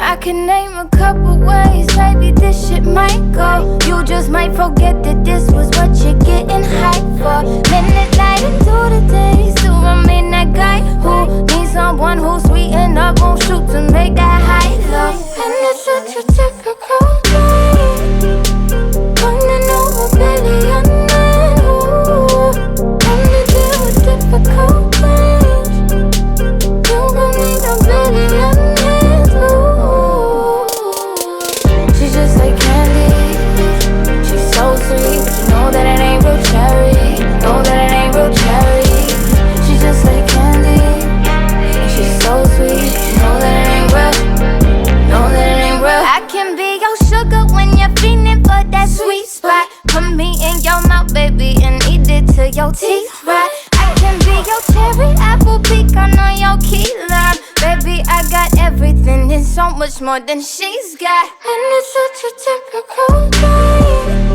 I can name a couple ways, maybe this shit might go. You just might forget that this was what you're getting hyped for. Minute night into the day, still remain that guy who needs someone who's sweetened up, won't shoot to make that high low. And it's such a typical day, running over billionaire. Ooh, when you deal with difficult things, you gon' need a billionaire. She's just like candy, she's so sweet. You know that it ain't real cherry, know that it ain't real cherry. She's just like candy, and she's so sweet. You know that it ain't real, know that it ain't real. I can be your sugar when you're feeling for that sweet spot. Put me in your mouth, baby, and eat it till your teeth rot. I can be your cherry, apple, pecan on your key lime. Baby, I got everything and so much more than she's got. And it's such a typical day.